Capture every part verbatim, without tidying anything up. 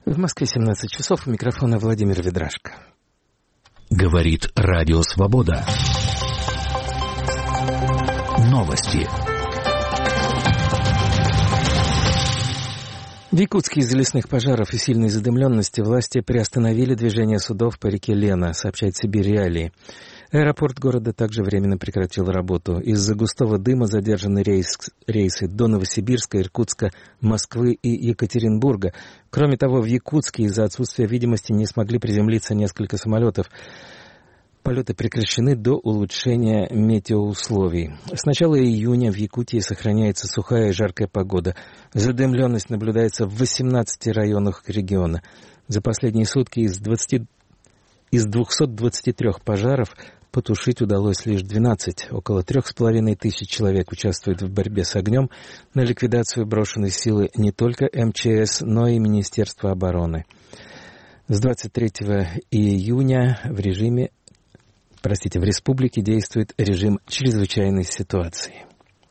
В Москве семнадцать часов, у микрофона Владимир Ведрашко. Говорит Радио Свобода. Новости. В Якутске из-за лесных пожаров и сильной задымленности власти приостановили движение судов по реке Лена, сообщает Сибирь Реалии. Аэропорт города также временно прекратил работу. Из-за густого дыма задержаны рейс, рейсы до Новосибирска, Иркутска, Москвы и Екатеринбурга. Кроме того, в Якутске из-за отсутствия видимости не смогли приземлиться несколько самолетов. Полеты прекращены до улучшения метеоусловий. С начала июня в Якутии сохраняется сухая и жаркая погода. Задымленность наблюдается в восемнадцати районах региона. За последние сутки из двадцати, из двухсот двадцати трёх пожаров потушить удалось лишь двенадцать. Около трех с половиной тысяч человек участвуют в борьбе с огнем. На ликвидацию брошены силы не только эм че эс, но и Министерство обороны. С двадцать третьего июня в режиме Простите, в республике действует режим чрезвычайной ситуации.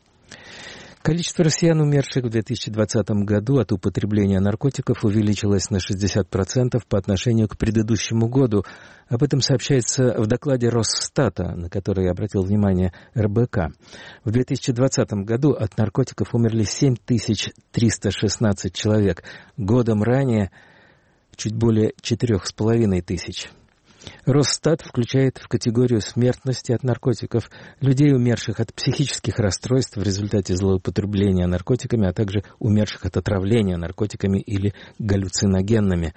Количество россиян, умерших в две тысячи двадцатом году от употребления наркотиков, увеличилось на шестьдесят процентов по отношению к предыдущему году. Об этом сообщается в докладе Росстата, на который обратил внимание эр бэ ка. В две тысячи двадцатом году от наркотиков умерли семь тысяч триста шестнадцать человек. Годом ранее чуть более четырех с половиной тысяч. Росстат включает в категорию смертности от наркотиков людей, умерших от психических расстройств в результате злоупотребления наркотиками, а также умерших от отравления наркотиками или галлюциногенными.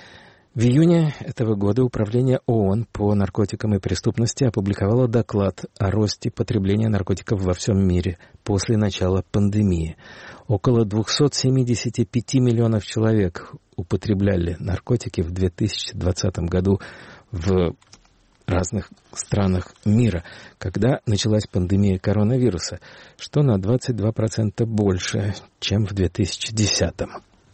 В июне этого года Управление ООН по наркотикам и преступности опубликовало доклад о росте потребления наркотиков во всем мире после начала пандемии. Около двухсот семидесяти пяти миллионов человек употребляли наркотики в две тысячи двадцатом году в разных странах мира, когда началась пандемия коронавируса, что на двадцать два процента больше, чем в две тысячи десятом.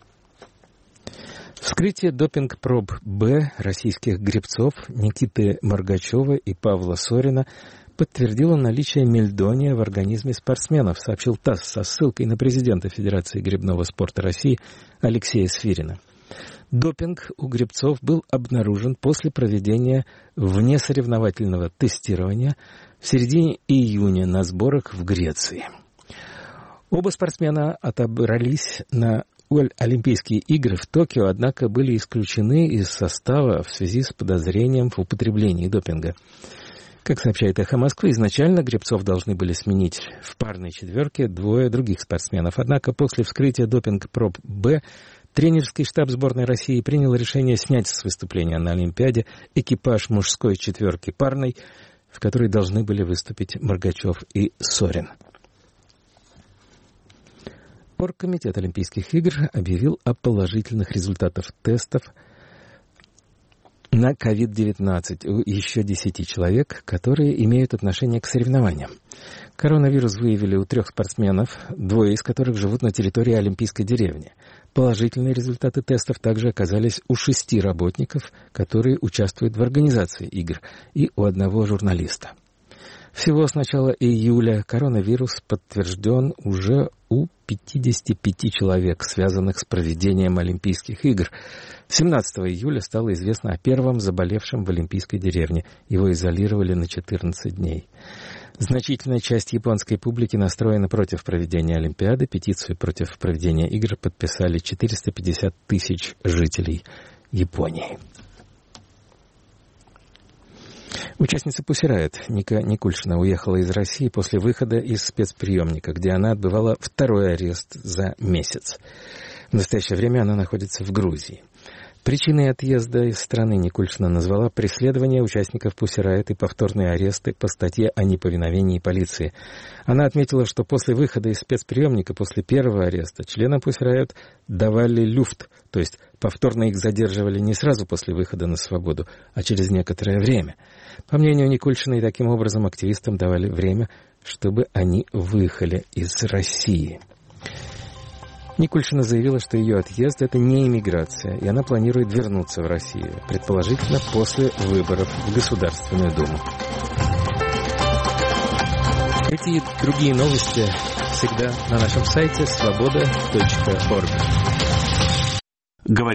Вскрытие допинг-проб Б российских гребцов Никиты Моргачева и Павла Сорина подтвердило наличие мельдония в организме спортсменов, сообщил ТАСС со ссылкой на президента Федерации гребного спорта России Алексея Сфирина. Допинг у гребцов был обнаружен после проведения внесоревновательного тестирования в середине июня на сборах в Греции. Оба спортсмена отобрались на Олимпийские игры в Токио, однако были исключены из состава в связи с подозрением в употреблении допинга. Как сообщает «Эхо Москвы», изначально гребцов должны были сменить в парной четверке двое других спортсменов. Однако после вскрытия допинг-проб Б тренерский штаб сборной России принял решение снять с выступления на Олимпиаде экипаж мужской четверки парной, в которой должны были выступить Моргачев и Сорин. Оргкомитет Олимпийских игр объявил о положительных результатах тестов на ковид девятнадцать у еще десяти человек, которые имеют отношение к соревнованиям. Коронавирус выявили у трех спортсменов, двое из которых живут на территории Олимпийской деревни. Положительные результаты тестов также оказались у шести работников, которые участвуют в организации игр, и у одного журналиста. Всего с начала июля коронавирус подтвержден уже у пятидесяти пяти человек, связанных с проведением Олимпийских игр. семнадцатого июля стало известно о первом заболевшем в Олимпийской деревне. Его изолировали на четырнадцать дней. Значительная часть японской публики настроена против проведения Олимпиады. Петицию против проведения игр подписали четыреста пятьдесят тысяч жителей Японии. Участница Pussy Riot Ника Никульшина уехала из России после выхода из спецприемника, где она отбывала второй арест за месяц. В настоящее время она находится в Грузии. Причиной отъезда из страны Никульшина назвала преследование участников Pussy Riot и повторные аресты по статье о неповиновении полиции. Она отметила, что после выхода из спецприемника, после первого ареста, членам Pussy Riot давали люфт, то есть повторно их задерживали не сразу после выхода на свободу, а через некоторое время. По мнению Никульшиной, таким образом активистам давали время, чтобы они выехали из России. Никульшина заявила, что ее отъезд – это не иммиграция, и она планирует вернуться в Россию, предположительно после выборов в Государственную Думу. Эти и другие новости всегда на нашем сайте свобода точка орг.